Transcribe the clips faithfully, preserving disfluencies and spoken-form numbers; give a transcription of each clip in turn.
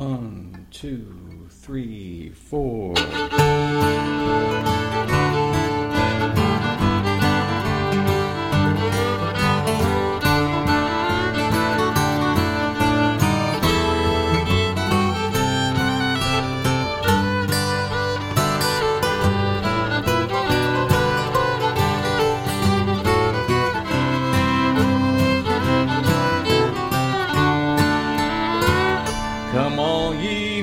One, two, three, four. Come all ye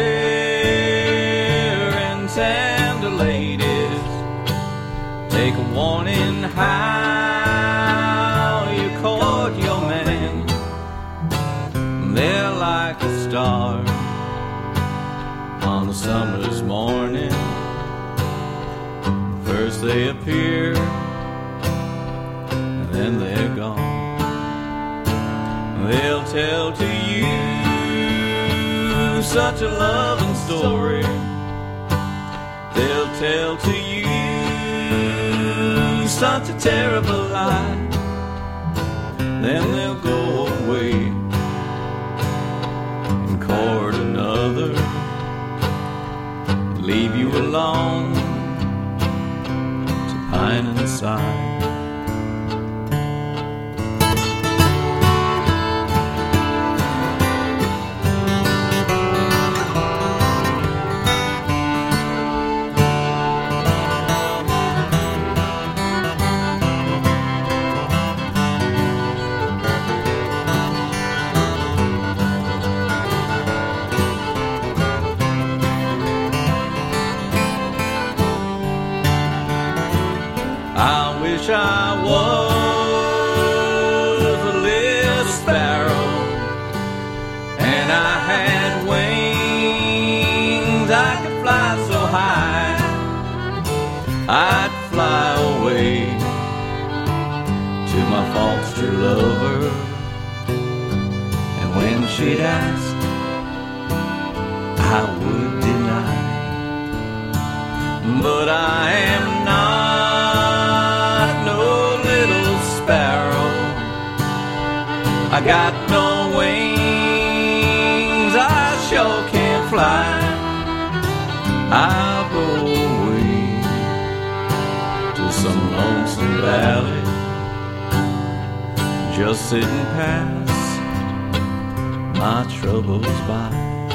fair and tender ladies, take a warning how you court your man. They're like a star on a summer's morning. First they appear, and then they're gone. They'll tell to you such a loving story. They'll tell to you such a terrible lie. Then they'll go away and court another, leave you alone to pine and sigh. I wish I was a little sparrow, and I had wings, I could fly so high. I'd fly away to my false true lover, and when she'd ask, I would deny. But I am not I got no wings, I sure can't fly. I'll go away to some lonesome valley, just sit and pass my troubles by.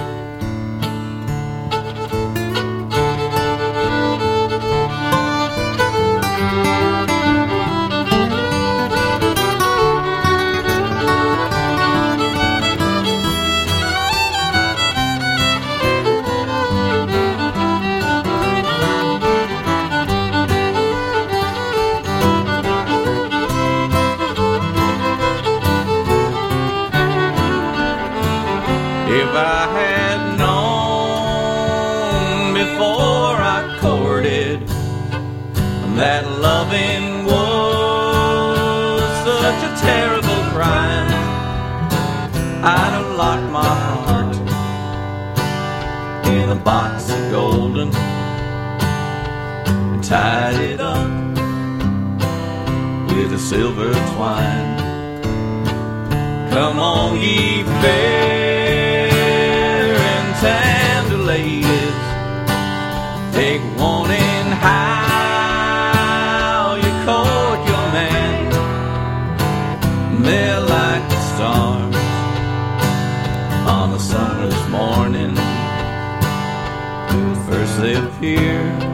If I had known before I courted that loving was such a terrible crime, I'd have locked my heart in a box of golden and tied it up with a silver twine. Come on, ye fair tender ladies, take warning how you court your man. They're like the stars on a summer's morning. First they appear,